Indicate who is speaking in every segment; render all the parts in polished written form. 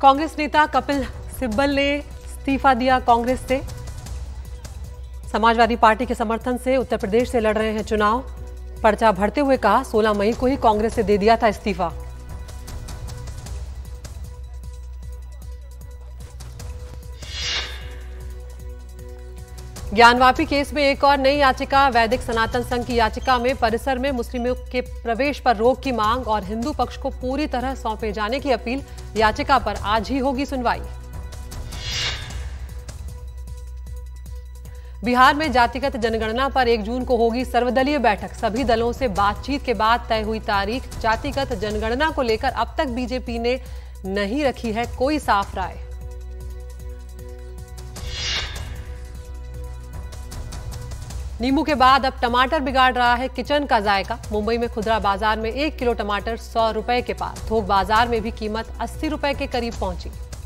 Speaker 1: कांग्रेस नेता कपिल सिब्बल ने इस्तीफा दिया कांग्रेस से। समाजवादी पार्टी के समर्थन से उत्तर प्रदेश से लड़ रहे हैं चुनाव। पर्चा भरते हुए कहा 16 मई को ही कांग्रेस से दे दिया था इस्तीफा। ज्ञानवापी केस में एक और नई याचिका। वैदिक सनातन संघ की याचिका में परिसर में मुस्लिमों के प्रवेश पर रोक की मांग और हिंदू पक्ष को पूरी तरह सौंपे जाने की अपील। याचिका पर आज ही होगी सुनवाई। बिहार में जातिगत जनगणना पर 1 जून को होगी सर्वदलीय बैठक। सभी दलों से बातचीत के बाद तय हुई तारीख। जातिगत जनगणना को लेकर अब तक बीजेपी ने नहीं रखी है कोई साफ राय। नींबू के बाद अब टमाटर बिगाड़ रहा है किचन का जायका। मुंबई में खुदरा बाजार में 1 किलो टमाटर 100 रुपए के पार। थोक बाजार में भी कीमत 80 रुपए के करीब पहुंची।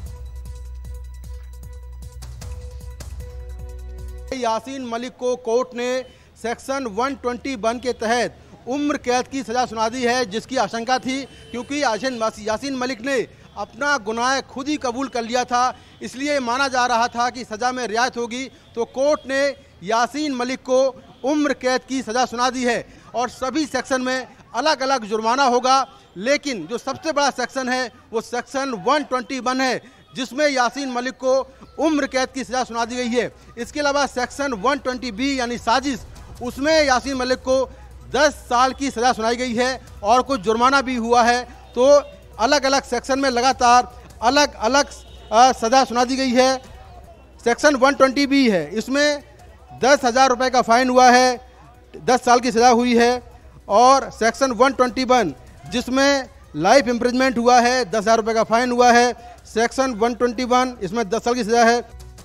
Speaker 2: यासीन मलिक को कोर्ट ने सेक्शन 121 के तहत उम्र कैद की सजा सुना दी है, जिसकी आशंका थी क्योंकि यासीन मलिक ने अपना गुनाह खुद ही कबूल कर लिया था, इसलिए माना जा रहा था कि सजा में रियायत होगी। तो कोर्ट ने यासीन मलिक को उम्र कैद की सजा सुना दी है और सभी सेक्शन में अलग अलग जुर्माना होगा। लेकिन जो सबसे बड़ा सेक्शन है वो सेक्शन 121 है, जिसमें यासीन मलिक को उम्र कैद की सजा सुना दी गई है। इसके अलावा सेक्शन 120B यानी साजिश, उसमें यासीन मलिक को 10 साल की सजा सुनाई गई है और कुछ जुर्माना भी हुआ है। तो अलग अलग सेक्शन में लगातार अलग अलग सजा सुना दी गई है। सेक्शन 120B है, इसमें 10,000 रुपये का फाइन हुआ है, 10 साल की सजा हुई है। और सेक्शन 121 जिसमें लाइफ इम्प्रिजमेंट हुआ है, 10,000 रुपये का फाइन हुआ है। सेक्शन 121 इसमें 10 साल की सजा है।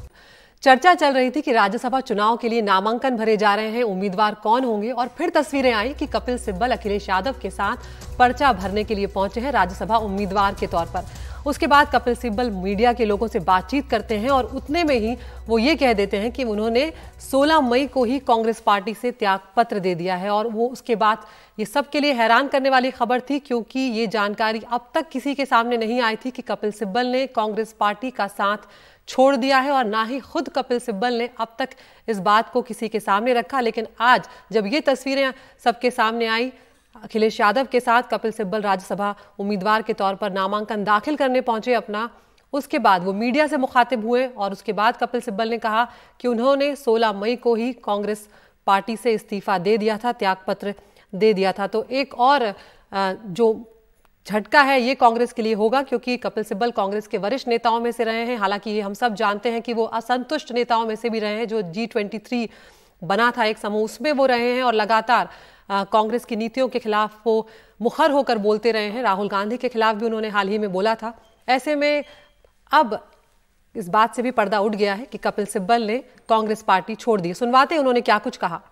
Speaker 1: चर्चा चल रही थी कि राज्यसभा चुनाव के लिए नामांकन भरे जा रहे हैं, उम्मीदवार कौन होंगे। और फिर तस्वीरें आई कि कपिल सिब्बल अखिलेश यादव के साथ पर्चा भरने के लिए पहुंचे हैं राज्यसभा उम्मीदवार के तौर पर। उसके बाद कपिल सिब्बल मीडिया के लोगों से बातचीत करते हैं और उतने में ही वो ये कह देते हैं कि उन्होंने 16 मई को ही कांग्रेस पार्टी से त्यागपत्र दे दिया है। और वो उसके बाद ये सबके लिए हैरान करने वाली खबर थी, क्योंकि ये जानकारी अब तक किसी के सामने नहीं आई थी कि कपिल सिब्बल ने कांग्रेस पार्टी का साथ छोड़ दिया है। और ना ही खुद कपिल सिब्बल ने अब तक इस बात को किसी के सामने रखा। लेकिन आज जब ये तस्वीरें सबके सामने आई, अखिलेश यादव के साथ कपिल सिब्बल राज्यसभा उम्मीदवार के तौर पर नामांकन दाखिल करने पहुंचे अपना, उसके बाद वो मीडिया से मुखातिब हुए और उसके बाद कपिल सिब्बल ने कहा कि उन्होंने 16 मई को ही कांग्रेस पार्टी से इस्तीफा दे दिया था, त्यागपत्र दे दिया था। तो एक और जो झटका है ये कांग्रेस के लिए होगा, क्योंकि कपिल सिब्बल कांग्रेस के वरिष्ठ नेताओं में से रहे हैं। हालांकि ये हम सब जानते हैं कि वो असंतुष्ट नेताओं में से भी रहे हैं। जो G23 बना था एक समूह, उसमें वो रहे हैं और लगातार कांग्रेस की नीतियों के खिलाफ वो मुखर होकर बोलते रहे हैं। राहुल गांधी के खिलाफ भी उन्होंने हाल ही में बोला था। ऐसे में अब इस बात से भी पर्दा उठ गया है कि कपिल सिब्बल ने कांग्रेस पार्टी छोड़ दी। सुनवाते उन्होंने क्या कुछ कहा।